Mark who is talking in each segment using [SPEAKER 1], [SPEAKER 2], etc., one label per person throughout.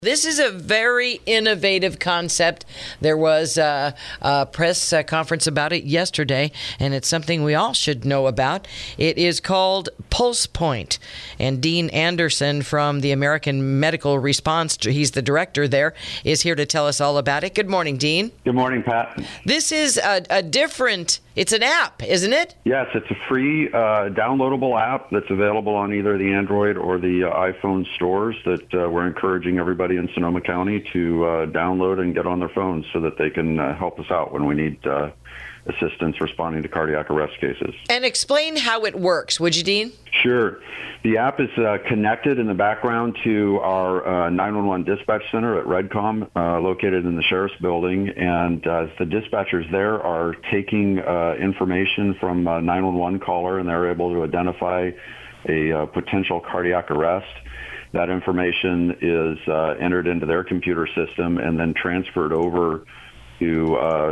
[SPEAKER 1] This is a very innovative concept. There was a press conference about it yesterday, and it's something we all should know about. It is called PulsePoint. And Dean Anderson from the American Medical Response, he's the director there, is here to tell us all about it. Good morning, Dean.
[SPEAKER 2] Good morning, Pat.
[SPEAKER 1] This is a different, it's an app, isn't it?
[SPEAKER 2] Yes, it's a free downloadable app that's available on either the Android or the iPhone stores that we're encouraging everybody in Sonoma County to download and get on their phones so that they can help us out when we need assistance responding to cardiac arrest cases.
[SPEAKER 1] And explain how it works, would you, Dean?
[SPEAKER 2] Sure. The app is connected in the background to our 911 dispatch center at Redcom, located in the Sheriff's Building. And the dispatchers there are taking information from a 911 caller, and they're able to identify a potential cardiac arrest. That information is entered into their computer system and then transferred over to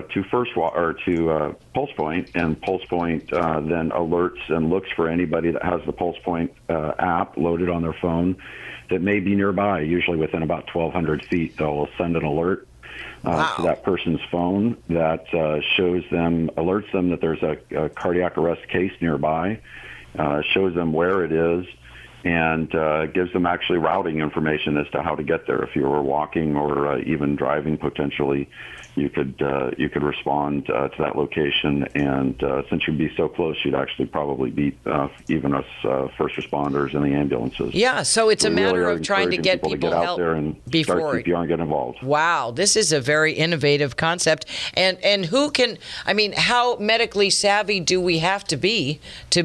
[SPEAKER 2] PulsePoint, and PulsePoint then alerts and looks for anybody that has the PulsePoint app loaded on their phone that may be nearby. Usually within about 1,200 feet, they'll send an alert to that person's phone that alerts them that there's a cardiac arrest case nearby, shows them where it is, and gives them actually routing information as to how to get there. If you were walking or even driving, potentially, you could respond to that location. And since you'd be so close, you'd actually probably beat even us first responders and the ambulances.
[SPEAKER 1] Yeah, so it's a matter of trying to get people
[SPEAKER 2] out
[SPEAKER 1] help
[SPEAKER 2] there and
[SPEAKER 1] before
[SPEAKER 2] start CPR and get involved.
[SPEAKER 1] Wow, this is a very innovative concept. And who can? I mean, how medically savvy do we have to be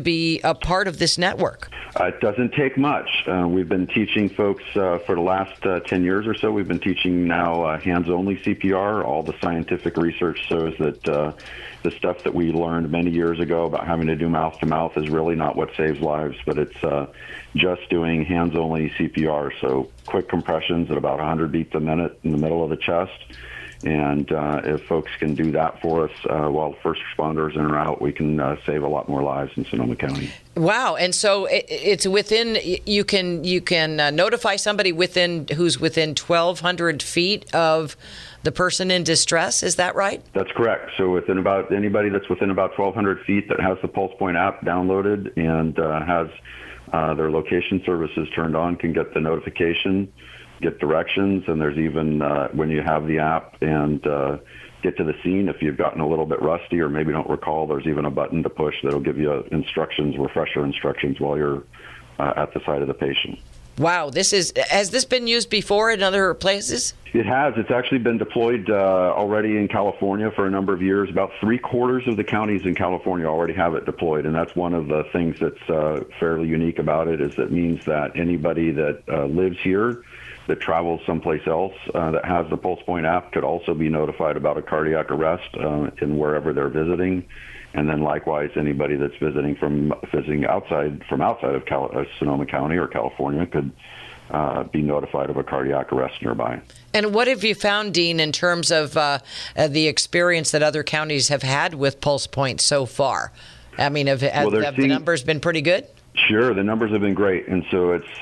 [SPEAKER 1] a part of this network?
[SPEAKER 2] It doesn't take much. We've been teaching folks for the last 10 years or so. We've been teaching now hands-only CPR. All the scientific research shows that the stuff that we learned many years ago about having to do mouth-to-mouth is really not what saves lives, but it's just doing hands-only CPR. So quick compressions at about 100 beats a minute in the middle of the chest. And if folks can do that for us while first responders are out, we can save a lot more lives in Sonoma County.
[SPEAKER 1] Wow! And so it's within. You can notify somebody who's within 1,200 feet of the person in distress. Is that right?
[SPEAKER 2] That's correct. So within about anybody that's within about 1,200 feet that has the PulsePoint app downloaded and has their location services turned on can get the notification, get directions, and there's even when you have the app and get to the scene, if you've gotten a little bit rusty or maybe don't recall, there's even a button to push that'll give you refresher instructions while you're at the side of the patient.
[SPEAKER 1] Wow, has this been used before in other places?
[SPEAKER 2] It has. It's actually been deployed already in California for a number of years. About 3/4 of the counties in California already have it deployed, and that's one of the things that's fairly unique about it. Is that means that anybody that lives here that travels someplace else that has the PulsePoint app could also be notified about a cardiac arrest in wherever they're visiting. And then likewise, anybody that's visiting outside of Sonoma County or California could be notified of a cardiac arrest nearby.
[SPEAKER 1] And what have you found, Dean, in terms of the experience that other counties have had with PulsePoint so far? I mean, have the numbers been pretty good?
[SPEAKER 2] Sure, the numbers have been great, and so it's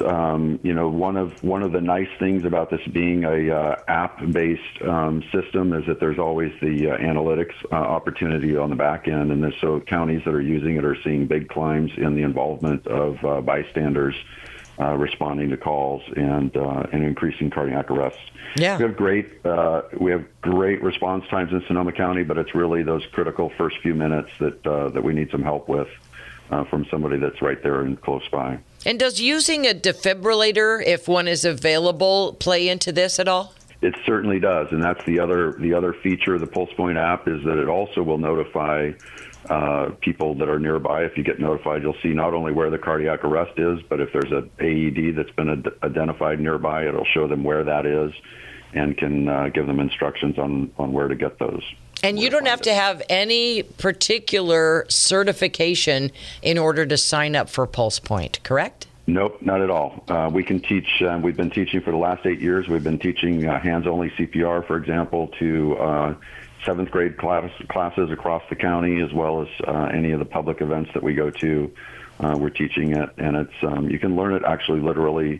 [SPEAKER 2] one of the nice things about this being a app-based system is that there's always the analytics opportunity on the back end, and so counties that are using it are seeing big climbs in the involvement of bystanders responding to calls and increasing cardiac arrests.
[SPEAKER 1] Yeah,
[SPEAKER 2] we have great response times in Sonoma County, but it's really those critical first few minutes that we need some help with. From somebody that's right there and close by.
[SPEAKER 1] And does using a defibrillator, if one is available, play into this at all?
[SPEAKER 2] It certainly does, and that's the other feature of the PulsePoint app is that it also will notify people that are nearby. If you get notified, you'll see not only where the cardiac arrest is, but if there's an AED that's been identified nearby, it'll show them where that is and can give them instructions on where to get those.
[SPEAKER 1] And you don't have to have any particular certification in order to sign up for PulsePoint, correct?
[SPEAKER 2] Nope, not at all. We can teach, we've been teaching for the last 8 years. We've been teaching hands-only CPR, for example, to seventh grade classes across the county, as well as any of the public events that we go to. We're teaching it, and it's you can learn it actually literally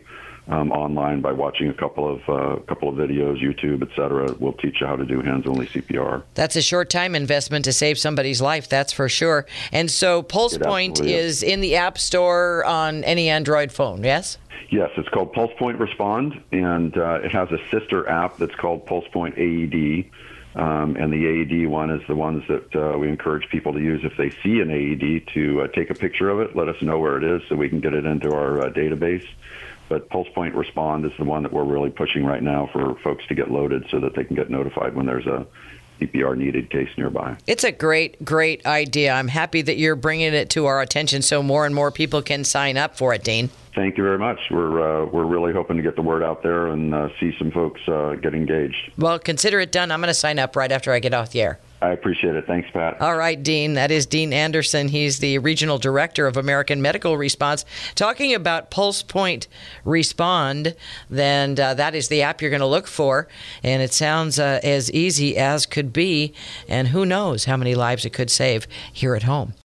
[SPEAKER 2] online by watching a couple of videos, YouTube, etc. Will teach you how to do hands-only CPR.
[SPEAKER 1] That's a short time investment to save somebody's life, that's for sure. And so PulsePoint is in the App Store on any Android phone, yes?
[SPEAKER 2] Yes, it's called PulsePoint Respond, and it has a sister app that's called PulsePoint AED. And the AED one is the ones that we encourage people to use if they see an AED to take a picture of it, let us know where it is so we can get it into our database. But PulsePoint Respond is the one that we're really pushing right now for folks to get loaded so that they can get notified when there's a CPR needed case nearby.
[SPEAKER 1] It's a great, great idea. I'm happy that you're bringing it to our attention so more and more people can sign up for it, Dean.
[SPEAKER 2] Thank you very much. We're really hoping to get the word out there and see some folks get engaged.
[SPEAKER 1] Well, consider it done. I'm going to sign up right after I get off the air.
[SPEAKER 2] I appreciate it. Thanks, Pat.
[SPEAKER 1] All right, Dean. That is Dean Anderson. He's the Regional Director of American Medical Response. Talking about PulsePoint Respond, then that is the app you're going to look for. And it sounds as easy as could be. And who knows how many lives it could save here at home.